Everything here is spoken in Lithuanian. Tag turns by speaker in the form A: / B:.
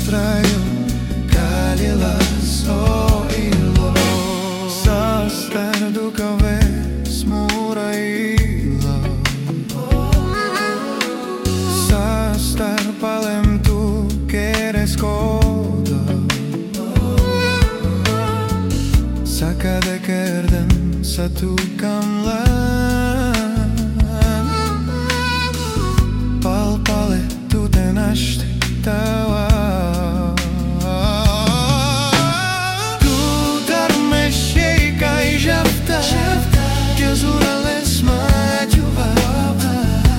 A: raju kalilas o ilo. Sa stardukave smura ilo. Sa starpalem tu keres koda. Sa kade kerden sa tu kam la